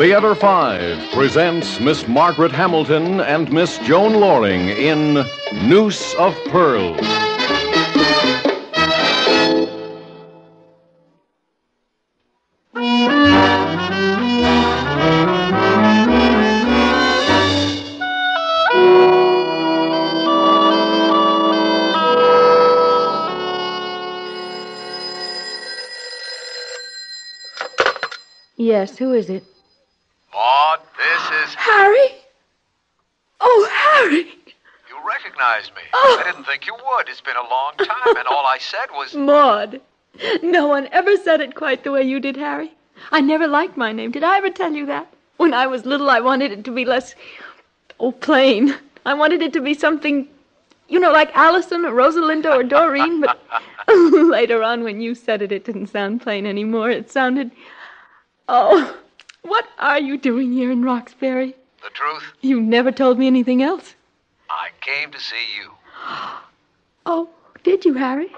Theater 5 presents Miss Margaret Hamilton and Miss Joan Loring in Noose of Pearls. Yes, who is it? Maud, this is... Harry? Oh, Harry! You recognize me. Oh. I didn't think you would. It's been a long time, and all I said was... Maud. No one ever said it quite the way you did, Harry. I never liked my name. Did I ever tell you that? When I was little, I wanted it to be less... plain. I wanted it to be something, like Allison or Rosalinda or Doreen, but later on when you said it, it didn't sound plain anymore. It sounded... Oh, what are you doing here in Roxbury? The truth? You never told me anything else. I came to see you. Oh, did you, Harry?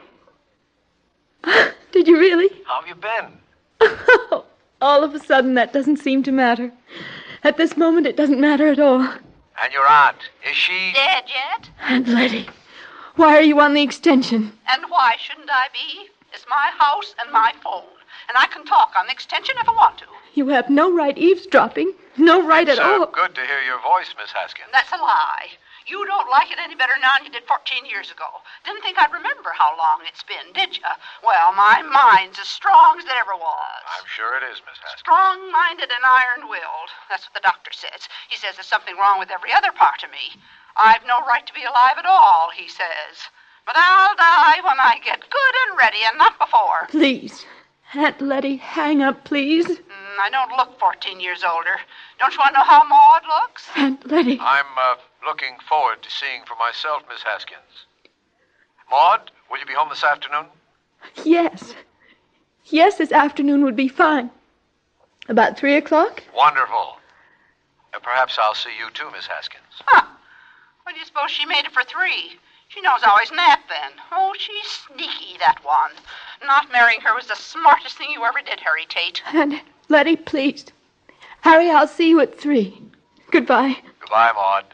Did you really? How have you been? All of a sudden, that doesn't seem to matter. At this moment, it doesn't matter at all. And your aunt, is she... Dead yet? Aunt Letty, why are you on the extension? And why shouldn't I be? It's my house and my phone. And I can talk on the extension if I want to. You have no right eavesdropping. No right at all. It's good to hear your voice, Miss Haskins. That's a lie. You don't like it any better now than you did 14 years ago. Didn't think I'd remember how long it's been, did you? Well, my mind's as strong as it ever was. I'm sure it is, Miss Haskins. Strong-minded and iron-willed. That's what the doctor says. He says there's something wrong with every other part of me. I've no right to be alive at all, he says. But I'll die when I get good and ready, and not before. Please, Aunt Letty, hang up, please. I don't look 14 years older. Don't you want to know how Maud looks? Aunt Letty. I'm looking forward to seeing for myself, Miss Haskins. Maud, will you be home this afternoon? Yes. Yes, this afternoon would be fine. About 3 o'clock? Wonderful. Perhaps I'll see you too, Miss Haskins. Huh. What do you suppose she made it for 3? She knows I always nap then. Oh, she's sneaky, that one. Not marrying her was the smartest thing you ever did, Harry Tate. Aunt Letty, please. Harry, I'll see you at 3. Goodbye. Goodbye, Maud.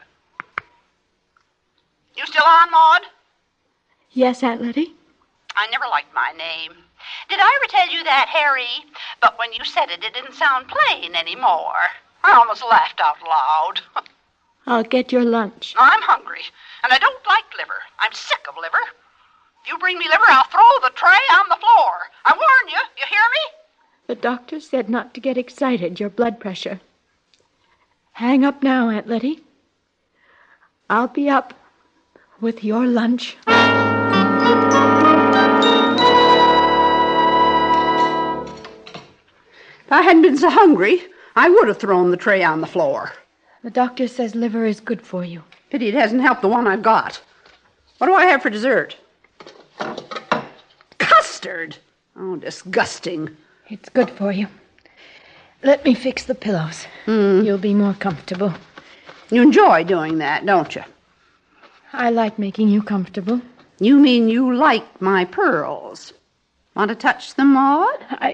You still on, Maud? Yes, Aunt Letty. I never liked my name. Did I ever tell you that, Harry? But when you said it, it didn't sound plain anymore. I almost laughed out loud. I'll get your lunch. I'm hungry, and I don't like liver. I'm sick of liver. If you bring me liver, I'll throw the tray on the floor. I warn you. You hear me? The doctor said not to get excited, your blood pressure. Hang up now, Aunt Letty. I'll be up with your lunch. If I hadn't been so hungry, I would have thrown the tray on the floor. The doctor says liver is good for you. Pity it hasn't helped the one I've got. What do I have for dessert? Custard! Oh, disgusting. It's good for you. Let me fix the pillows. You'll be more comfortable. You enjoy doing that, don't you? I like making you comfortable. You mean you like my pearls? Want to touch them, Maud?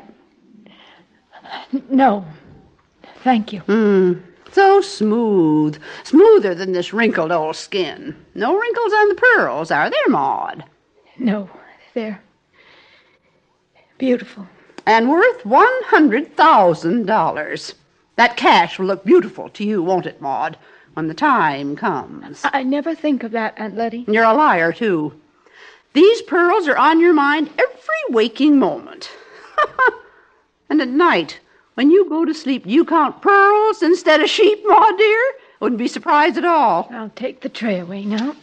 No. Thank you. So smooth. Smoother than this wrinkled old skin. No wrinkles on the pearls, are there, Maud? No, they're beautiful. And worth $100,000. That cash will look beautiful to you, won't it, Maud, when the time comes? I never think of that, Aunt Letty. You're a liar, too. These pearls are on your mind every waking moment. And at night, when you go to sleep, do you count pearls instead of sheep, Maud, dear? Wouldn't be surprised at all. I'll take the tray away now.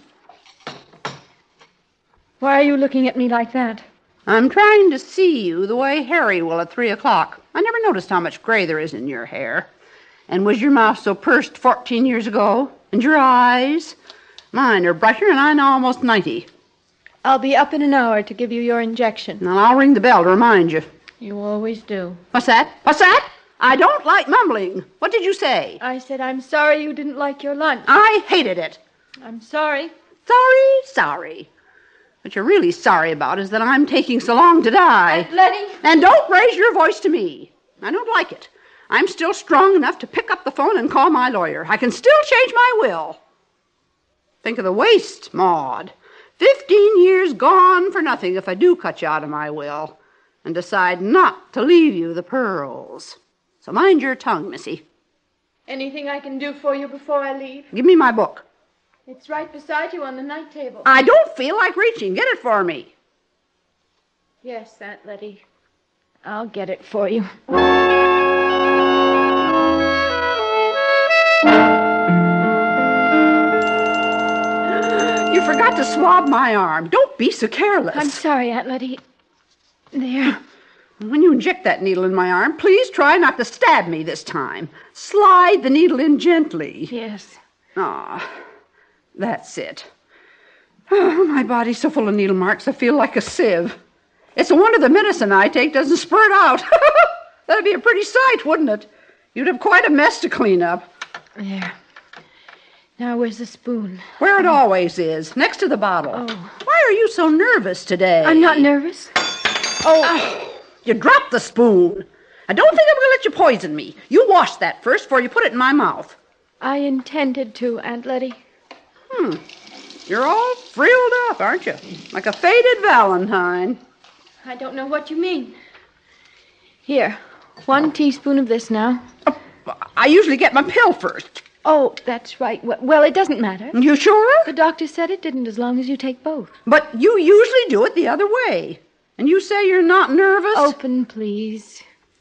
Why are you looking at me like that? I'm trying to see you the way Harry will at 3 o'clock. I never noticed how much gray there is in your hair. And was your mouth so pursed 14 years ago? And your eyes? Mine are brighter, and I'm almost 90. I'll be up in an hour to give you your injection. And I'll ring the bell to remind you. You always do. What's that? What's that? I don't like mumbling. What did you say? I said I'm sorry you didn't like your lunch. I hated it. I'm sorry. Sorry. What you're really sorry about is that I'm taking so long to die. Aunt Letty. And don't raise your voice to me. I don't like it. I'm still strong enough to pick up the phone and call my lawyer. I can still change my will. Think of the waste, Maud. 15 years gone for nothing if I do cut you out of my will and decide not to leave you the pearls. So mind your tongue, Missy. Anything I can do for you before I leave? Give me my book. It's right beside you on the night table. I don't feel like reaching. Get it for me. Yes, Aunt Letty. I'll get it for you. You forgot to swab my arm. Don't be so careless. I'm sorry, Aunt Letty. There. When you inject that needle in my arm, please try not to stab me this time. Slide the needle in gently. Yes. Ah, that's it. Oh, my body's so full of needle marks, I feel like a sieve. It's a wonder the medicine I take doesn't spurt out. That'd be a pretty sight, wouldn't it? You'd have quite a mess to clean up. There. Now, where's the spoon? Where it always is, next to the bottle. Oh. Why are you so nervous today? I'm not nervous. Oh, you dropped the spoon. I don't think I'm going to let you poison me. You wash that first before you put it in my mouth. I intended to, Aunt Letty. You're all frilled up, aren't you? Like a faded valentine. I don't know what you mean. Here, 1 teaspoon of this now. Oh, I usually get my pill first. Oh, that's right. Well, it doesn't matter. You sure? The doctor said it didn't as long as you take both. But you usually do it the other way. And you say you're not nervous? Open, please.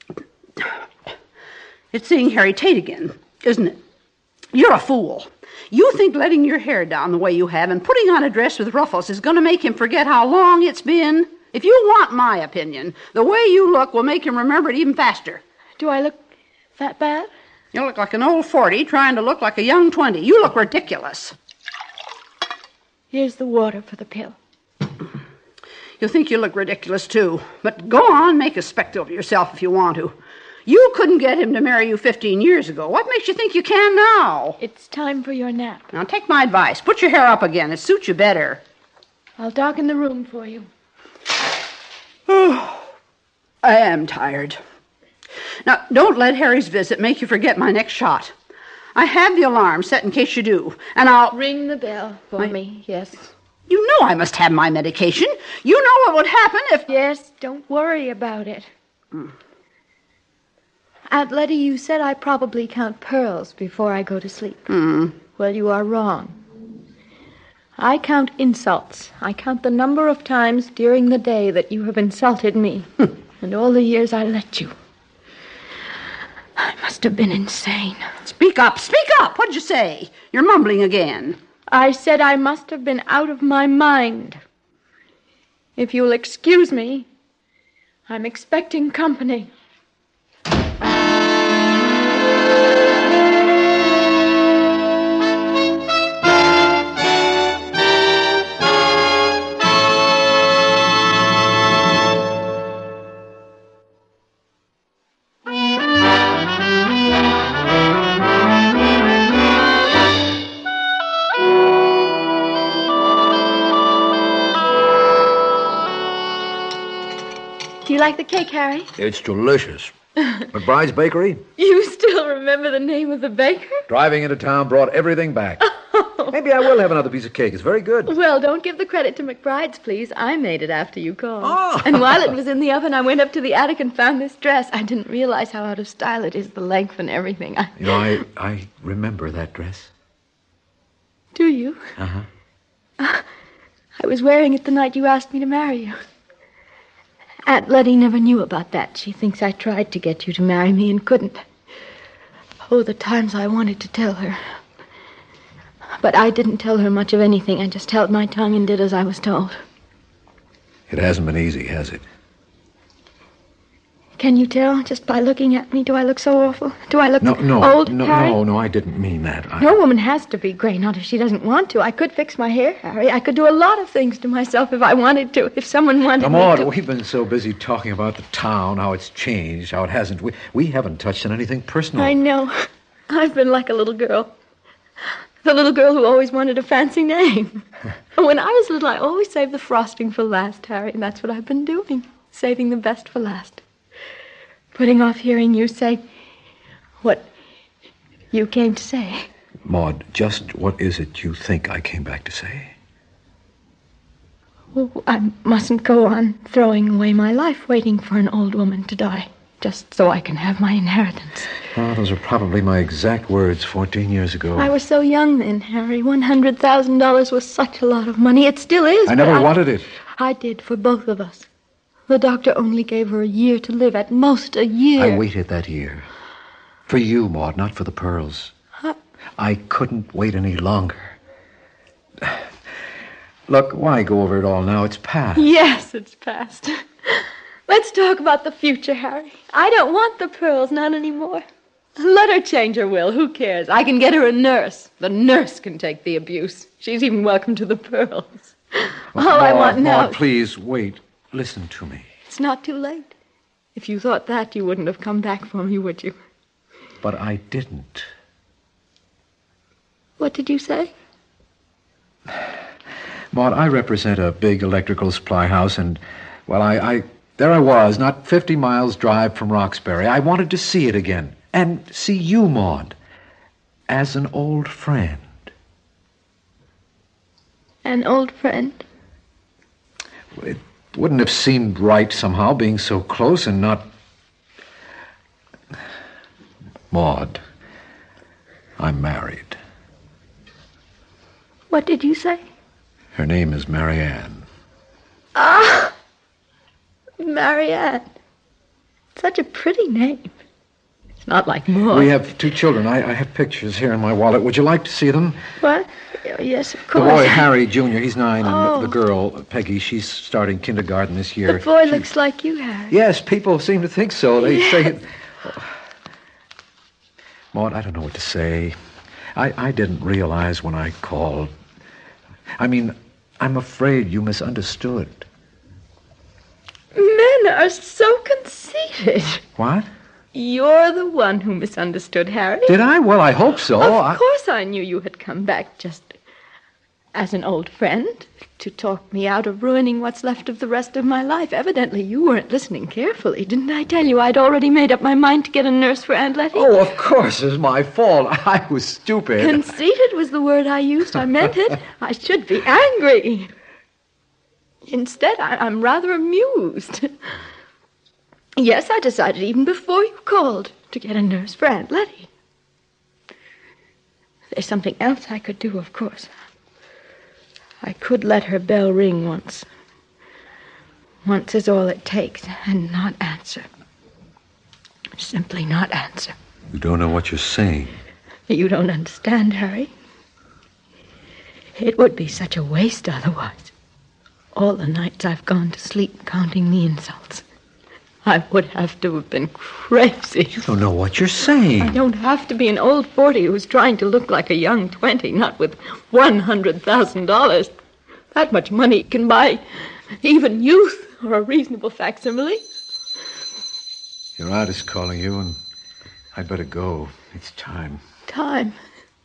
It's seeing Harry Tate again, isn't it? You're a fool. You think letting your hair down the way you have and putting on a dress with ruffles is going to make him forget how long it's been? If you want my opinion, the way you look will make him remember it even faster. Do I look that bad? You look like an old 40 trying to look like a young 20. You look ridiculous. Here's the water for the pill. You think you look ridiculous, too. But go on, make a spectacle of yourself if you want to. You couldn't get him to marry you 15 years ago. What makes you think you can now? It's time for your nap. Now, take my advice. Put your hair up again. It suits you better. I'll darken the room for you. Oh, I am tired. Now, don't let Harry's visit make you forget my next shot. I have the alarm set in case you do, and I'll... Ring the bell for me, yes. You know I must have my medication. You know what would happen if... Yes, don't worry about it. Aunt Letty, you said I probably count pearls before I go to sleep. Well, you are wrong. I count insults. I count the number of times during the day that you have insulted me, and all the years I let you. I must have been insane. Speak up, speak up! What'd you say? You're mumbling again. I said I must have been out of my mind. If you'll excuse me, I'm expecting company. Do you like the cake, Harry? It's delicious. McBride's Bakery? You still remember the name of the baker? Driving into town brought everything back. Maybe I will have another piece of cake. It's very good. Well, don't give the credit to McBride's, please. I made it after you called. Oh. And while it was in the oven, I went up to the attic and found this dress. I didn't realize how out of style it is, the length and everything. You know, I remember that dress. Do you? Uh-huh. I was wearing it the night you asked me to marry you. Aunt Letty never knew about that. She thinks I tried to get you to marry me and couldn't. Oh, the times I wanted to tell her. But I didn't tell her much of anything. I just held my tongue and did as I was told. It hasn't been easy, has it? Can you tell just by looking at me? Do I look so awful? Do I look old, Harry? No, I didn't mean that. No woman has to be gray, not if she doesn't want to. I could fix my hair, Harry. I could do a lot of things to myself if I wanted to, if someone wanted me Maud, to. we've been so busy talking about the town, how it's changed, how it hasn't. We haven't touched on anything personal. I know. I've been like a little girl. The little girl who always wanted a fancy name. When I was little, I always saved the frosting for last, Harry, and that's what I've been doing. Saving the best for last. Putting off hearing you say, What you came to say. Maud, just what is it you think I came back to say? Oh, I mustn't go on throwing away my life waiting for an old woman to die, just so I can have my inheritance. Oh, those are probably my exact words 14 years ago. I was so young then, Harry. $100,000 was such a lot of money. It still is. I never wanted it. I did, for both of us. The doctor only gave her a year to live, at most a year. I waited that year. For you, Maud, not for the pearls. I couldn't wait any longer. Look, why go over it all now? It's past. Yes, it's past. Let's talk about the future, Harry. I don't want the pearls, not anymore. Let her change her will. Who cares? I can get her a nurse. The nurse can take the abuse. She's even welcome to the pearls. All I want now... Maud, please, wait. Listen to me. It's not too late. If you thought that, you wouldn't have come back for me, would you? But I didn't. What did you say? Maud, I represent a big electrical supply house, and, well, there I was, not 50 miles drive from Roxbury. I wanted to see it again, and see you, Maud, as an old friend. An old friend? It wouldn't have seemed right somehow, being so close and not... Maud, I'm married. What did you say? Her name is Marianne. Ah! Marianne. Such a pretty name. It's not like Maud. We have 2 children. I have pictures here in my wallet. Would you like to see them? What? Yes, of The course. boy, Harry Jr., he's 9, Oh. and the girl, Peggy, she's starting kindergarten this year. The boy looks like you, Harry. Yes, people seem to think so. They say it... Maud, I don't know what to say. I didn't realize when I called. I mean, I'm afraid you misunderstood. Men are so conceited. What? You're the one who misunderstood, Harry. Did I? Well, I hope so. Of course I knew you had come back just as an old friend to talk me out of ruining what's left of the rest of my life. Evidently, you weren't listening carefully. Didn't I tell you I'd already made up my mind to get a nurse for Aunt Letty? Oh, of course, it's my fault. I was stupid. Conceited was the word I used. I meant it. I should be angry. Instead, I'm rather amused. Yes, I decided even before you called to get a nurse for Aunt Letty. There's something else I could do, of course. I could let her bell ring once. Once is all it takes, and not answer. Simply not answer. You don't know what you're saying. You don't understand, Harry. It would be such a waste otherwise. All the nights I've gone to sleep counting the insults. I would have to have been crazy. You don't know what you're saying. I don't have to be an old 40 who's trying to look like a young 20, not with $100,000. That much money can buy even youth or a reasonable facsimile. Your aunt is calling you, and I'd better go. It's time. Time.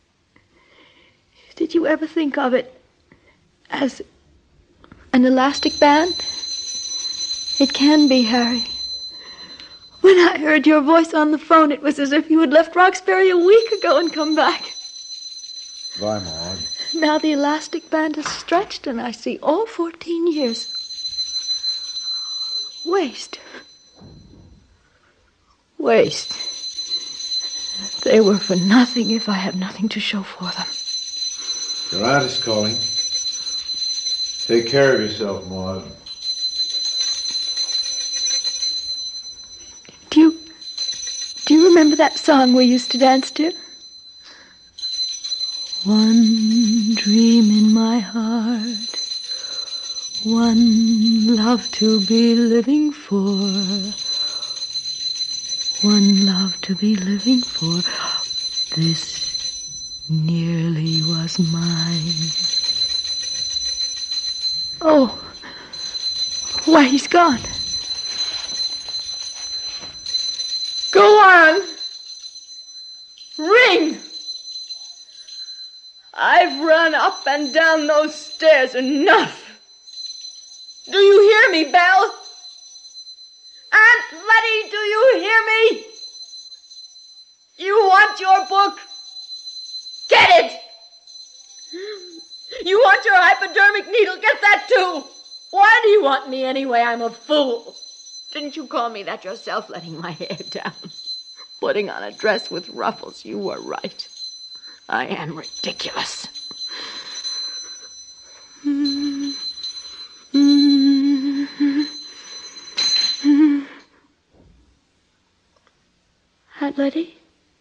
Did you ever think of it as an elastic band? It can be, Harry. When I heard your voice on the phone, it was as if you had left Roxbury a week ago and come back. Bye, Maud. Now the elastic band is stretched, and I see all 14 years. Waste. Waste. They were for nothing if I have nothing to show for them. Your aunt is calling. Take care of yourself, Maud. Do you remember that song we used to dance to? One dream in my heart, one love to be living for, one love to be living for. This nearly was mine. Oh, why, he's gone. Go on. Ring. I've run up and down those stairs enough. Do you hear me, Belle? Aunt Letty, do you hear me? You want your book? Get it! You want your hypodermic needle? Get that too! Why do you want me anyway? I'm a fool. Didn't you call me that yourself, letting my hair down? Putting on a dress with ruffles. You were right. I am ridiculous. Aunt Letty?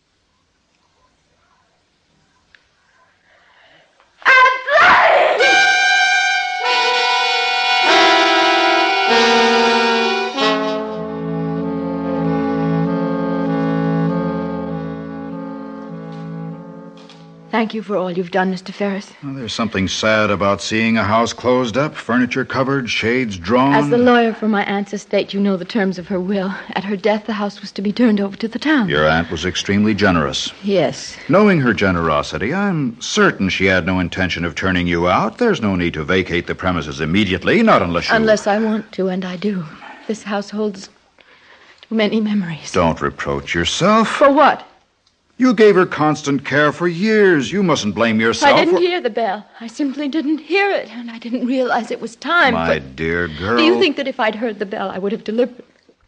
Thank you for all you've done, Mr. Ferris. Well, there's something sad about seeing a house closed up, furniture covered, shades drawn. As the lawyer for my aunt's estate, you know the terms of her will. At her death, the house was to be turned over to the town. Your aunt was extremely generous. Yes. Knowing her generosity, I'm certain she had no intention of turning you out. There's no need to vacate the premises immediately, not unless you... Unless I want to, and I do. This house holds too many memories. Don't reproach yourself. For what? You gave her constant care for years. You mustn't blame yourself. I didn't hear the bell. I simply didn't hear it, and I didn't realize it was time. My dear girl. Do you think that if I'd heard the bell, I would have delivered?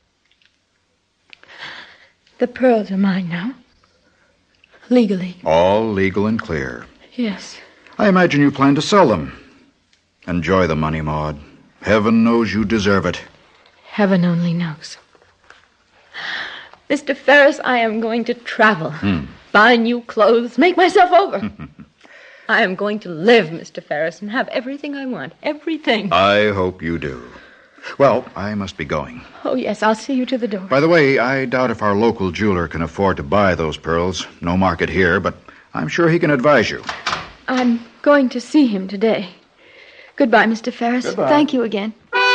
The pearls are mine now. Legally. All legal and clear. Yes. I imagine you plan to sell them. Enjoy the money, Maud. Heaven knows you deserve it. Heaven only knows. Mr. Ferris, I am going to travel. Buy new clothes, make myself over. I am going to live, Mr. Ferris, and have everything I want. Everything. I hope you do. Well, I must be going. Oh, yes, I'll see you to the door. By the way, I doubt if our local jeweler can afford to buy those pearls. No market here, but I'm sure he can advise you. I'm going to see him today. Goodbye, Mr. Ferris. Goodbye. Thank you again.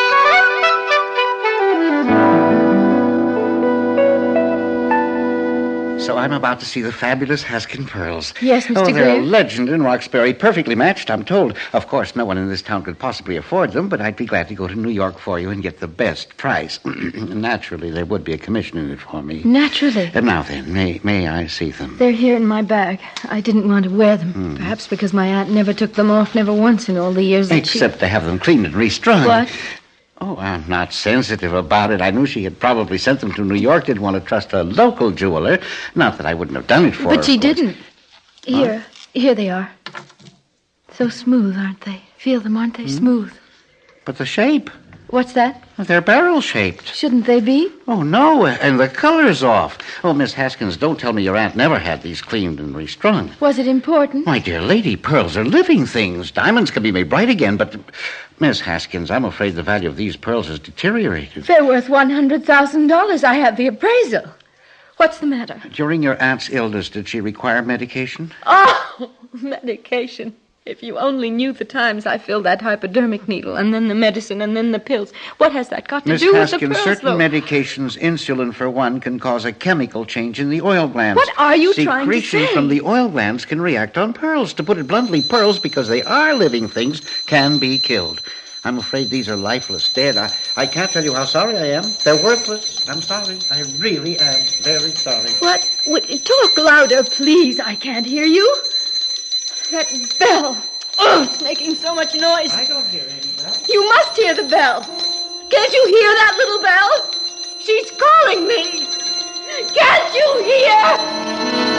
So I'm about to see the fabulous Haskin pearls. Yes, Mr. Oh, they're a Greer. legend in Roxbury. Perfectly matched, I'm told. Of course, no one in this town could possibly afford them, but I'd be glad to go to New York for you and get the best price. Naturally, there would be a commission in it for me. Naturally. And now then, may I see them? They're here in my bag. I didn't want to wear them. Perhaps because my aunt never took them off, never once in all the years that Except to have them cleaned and restrung. What? Oh, I'm not sensitive about it. I knew she had probably sent them to New York, didn't want to trust a local jeweler. Not that I wouldn't have done it for her. But she of course. didn't. Here they are. So smooth, aren't they? Feel them, aren't they? Smooth. But the shape. What's that? They're barrel-shaped. Shouldn't they be? Oh, no, and the color's off. Oh, Miss Haskins, don't tell me your aunt never had these cleaned and restrung. Was it important? My dear lady, pearls are living things. Diamonds can be made bright again, but... Miss Haskins, I'm afraid the value of these pearls has deteriorated. They're worth $100,000. I have the appraisal. What's the matter? During your aunt's illness, did she require medication? Oh, medication. If you only knew the times I filled that hypodermic needle, and then the medicine, and then the pills. What has that got to Miss do with the Haskins, pearls, certain though? medications, insulin for one, can cause a chemical change in the oil glands. What are you trying to Secretion say? from the oil glands can react on pearls. To put it bluntly, pearls, because they are living things, can be killed. I'm afraid these are lifeless, dead. I can't tell you how sorry I am. They're worthless. I'm sorry. I really am very sorry. What? Talk louder, please. I can't hear you. That bell. Oh, it's making so much noise. I don't hear any bell. You must hear the bell. Can't you hear that little bell? She's calling me. Can't you hear?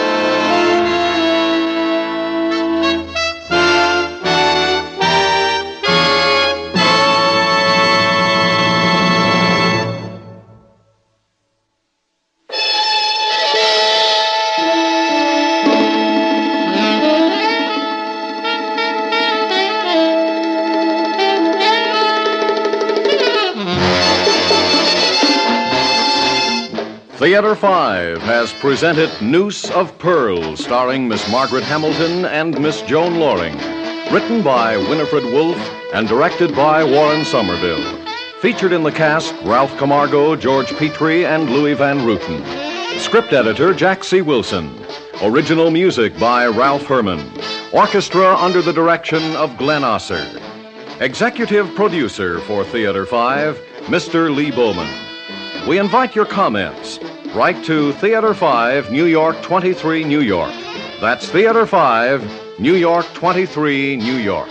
Theater 5 has presented Noose of Pearls, starring Miss Margaret Hamilton and Miss Joan Loring. Written by Winifred Wolfe and directed by Warren Somerville. Featured in the cast, Ralph Camargo, George Petrie, and Louis Van Ruten. Script editor, Jack C. Wilson. Original music by Ralph Herman. Orchestra under the direction of Glenn Osser. Executive producer for Theater 5, Mr. Lee Bowman. We invite your comments. write to Theater 5, New York 23, New York. That's Theater 5, New York 23, New York.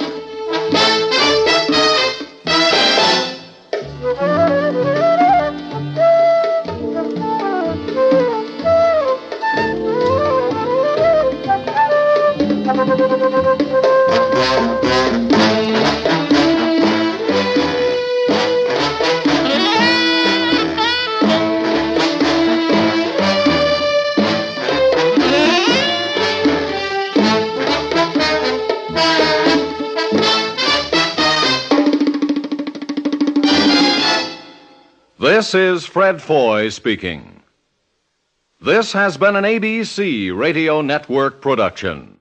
This is Fred Foy speaking. This has been an ABC Radio Network production.